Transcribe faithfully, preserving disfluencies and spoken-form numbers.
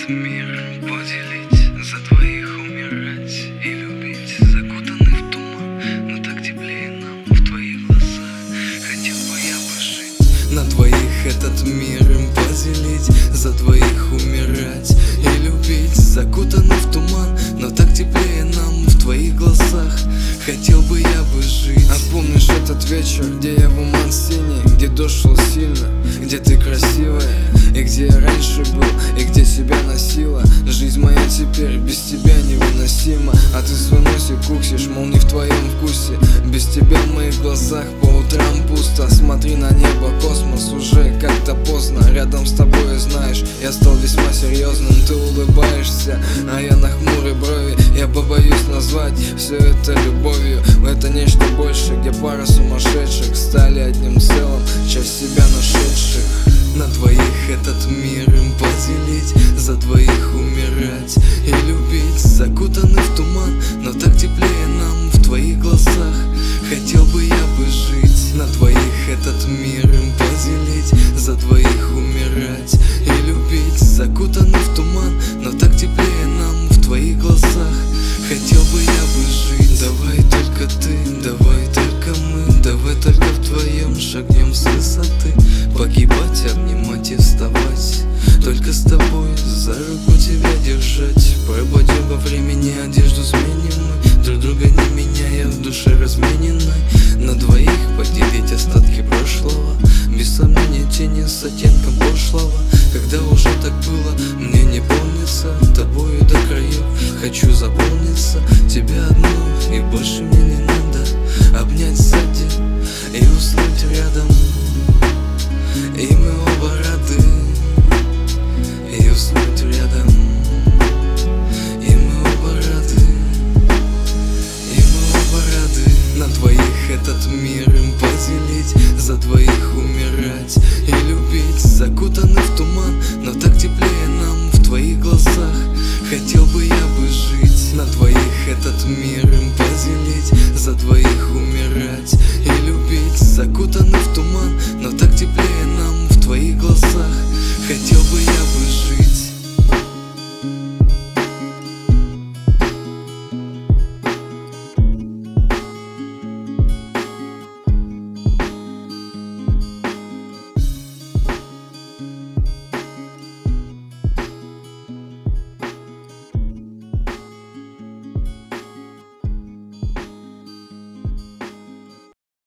этот мир поделить, за двоих умирать и любить, закутаны в туман, но так теплее нам в твоих глазах. Хотел бы я пожить на двоих этот мир им поделить, за двоих умирать и любить, закутаны в туман, но так теплее нам в твоих глазах. Хотел бы я бы жить. А помнишь этот вечер, где я в уман синий, где дождь шел сильно, где ты красивая, и где я раньше был, и где тебя носила. Жизнь моя теперь без тебя невыносима, а ты свой носик куксишь, мол, не в твоем вкусе. Без тебя в моих глазах по утрам пусто. Смотри на небо, космос, уже как-то поздно. Рядом с тобой, знаешь, я стал весьма серьезным. Ты улыбаешься, а я на хмурой брови. Я побоюсь назвать все это любовью. Это нечто больше, где пара сумасшедших стали одним целым, часть себя нашедших. На двоих этот мир им поделить, за двоих умирать и любить, закутаны в туман, но так теплее нам в твоих глазах. Хотел бы я бы жить. На двоих этот мир им поделить, за двоих умирать и любить, закутаны в туман, но так теплее нам в твоих глазах. Хотел бы я бы жить. Давай только ты, давай только мы, давай только вдвоем шагнем с высоты. Погибать, обнимать и вставать, только с тобой за руку тебя держать. Пропадем во времени, одежду сменим мы, друг друга не меняя, в душе размененной. На двоих поделить остатки прошлого, без сомнения тени с оттенком пошлого. Когда уже так было, мне не помнится, тобою до краев хочу заполниться. Тебя одну и больше мне не надо, обнять сзади и уснуть рядом. И мы оба рады, и уснуть рядом. И мы оба рады, и мы оба рады. На двоих этот мир им поделить, за двоих умирать и любить, закутаны в туман, но так теплее нам в твоих глазах. Хотел бы я бы жить. На двоих этот мир им поделить, за двоих умирать и любить, закутаны в